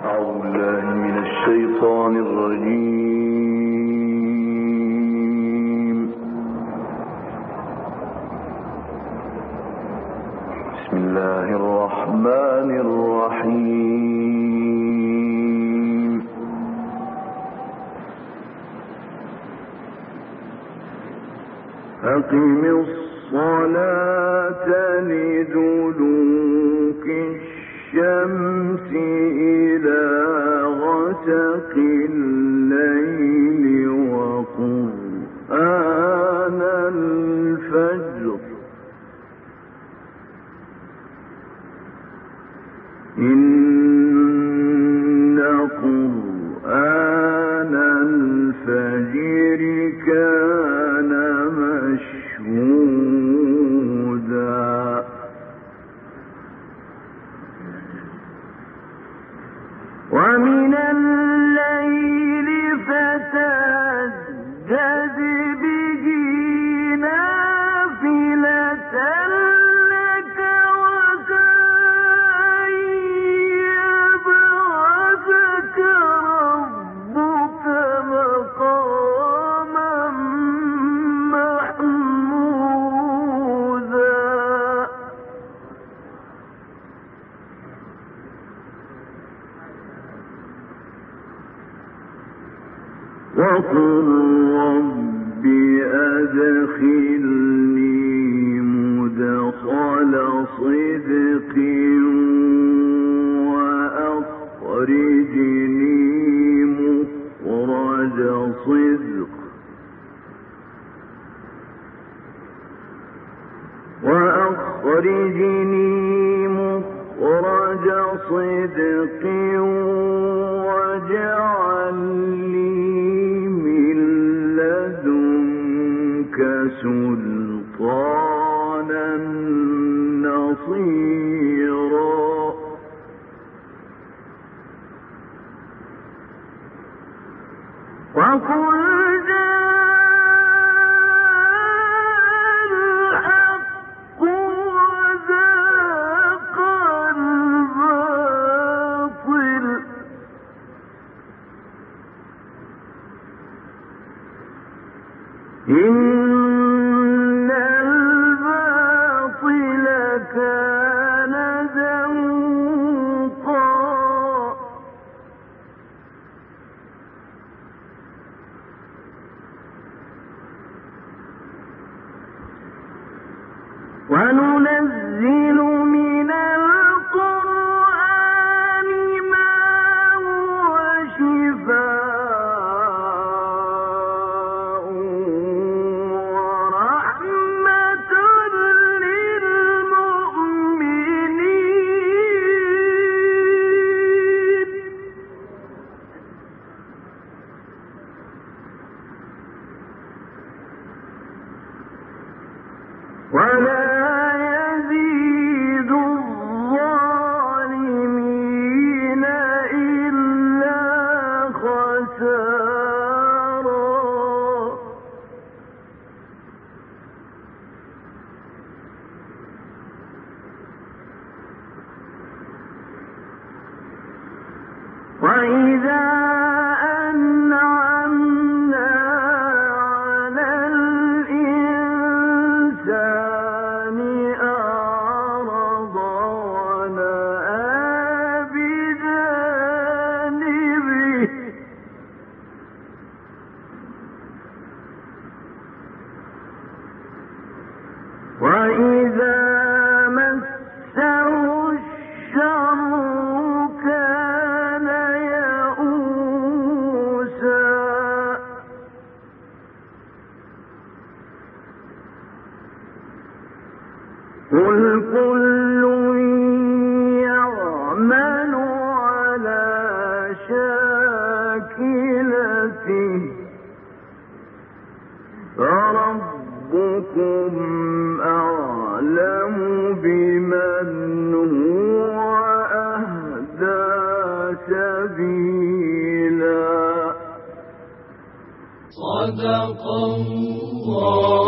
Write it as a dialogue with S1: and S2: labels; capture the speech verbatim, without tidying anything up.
S1: أقم الصلاة لدلوك الشمس إلى غسق الليل وقرآن الفجر إن قرآن الفجر كان مشهودا ومن الليل فتهجد به نافلة لك وعسى أن يبعثك ربك مقاما محمودا وقل رب أدخلني مدخل صدق وأخرجني مخرج صدق وأخرجني مخرج صدق واجعل سلطانا نصيرا وقل جاء الحق وزهق الباطل إن كان زهوقا وننزل من القرآن ما هو شفاء ورحمة ولا يزيد الظالمين إلا خسارا وإذا وإذا مسه الشر كان يئوسا قل كل يعمل على شاكلته فربكم أعلم بمن هو أهدى سبيلا صدق الله.